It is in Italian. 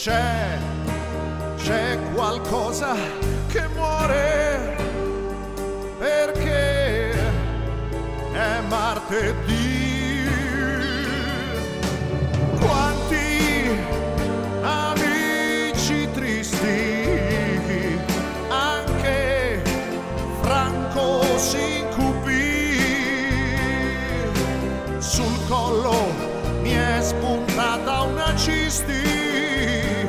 c'è qualcosa che muore perché è martedì. Quanti amici tristi, anche Franco si incupì, sul collo mi è spuntata una cisti